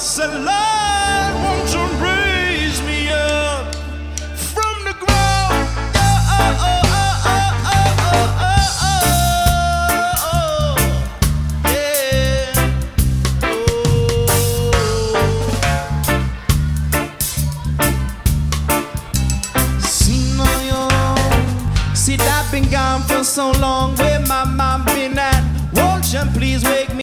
Say, Lord, won't you raise me up from the ground? Oh, oh, oh, oh, oh, oh, oh, oh, yeah. Oh. See, no, yo. See, I've been gone for so long. Where my mom been at? Won't you please wake me?